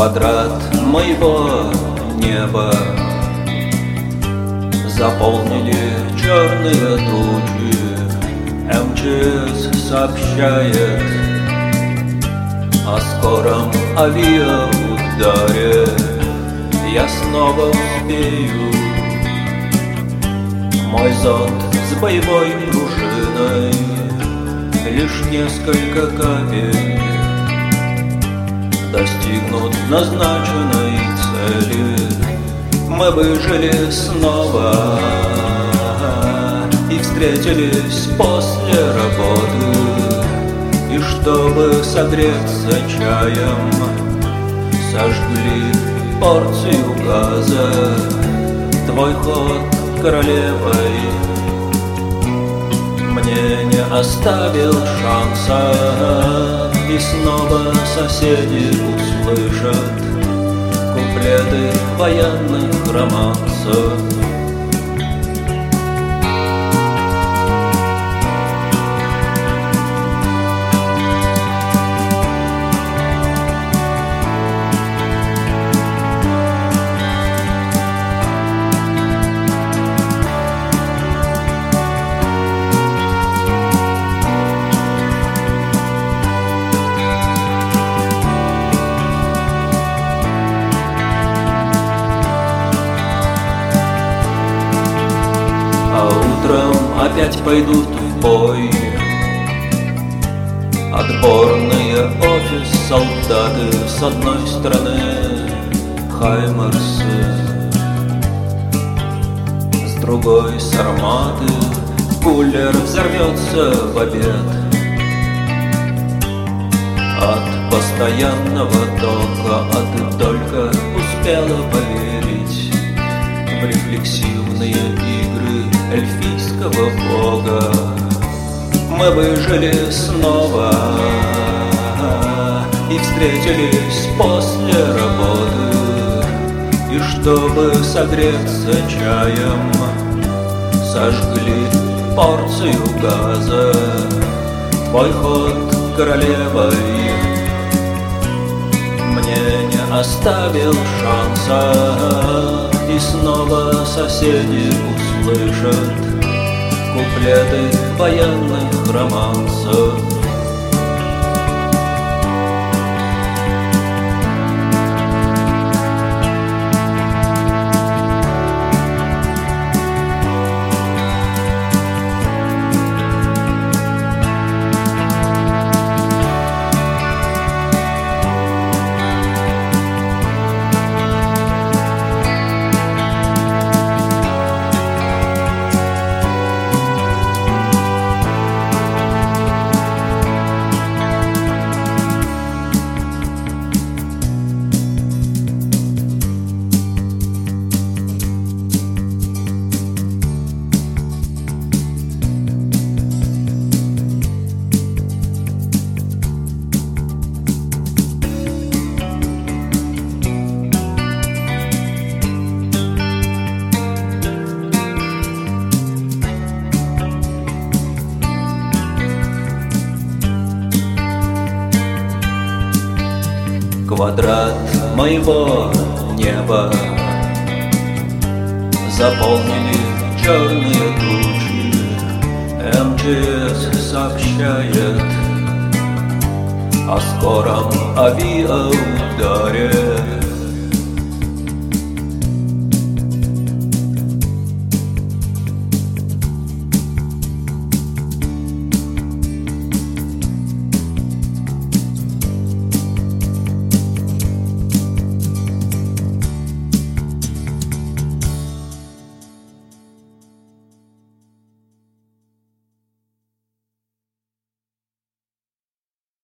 Квадрат моего неба заполнили черные тучи. МЧС сообщает о скором авиаударе. Я снова успею. Мой зонт с боевой пружиной, лишь несколько капель достигнут назначенной цели. Мы выжили снова и встретились после работы. И чтобы согреться чаем, сожгли порцию газа. Твой ход королевой мне не оставил шанса. И снова соседи услышат куплеты военных романсов. Опять пойдут в бой отборные офис-солдаты. С одной стороны Хаймерсы, с другой Сарматы. Кулер взорвется в обед от постоянного тока. А ты только успела поверить в рефлексивные игры эльфийского бога. Мы выжили снова и встретились после работы. И чтобы согреться чаем, сожгли порцию газа. Твой ход королевой мне не оставил шанса. И снова соседи услышат куплеты военных романсов. Квадрат моего неба заполнили черные тучи. МЧС сообщает о скором авиаударе.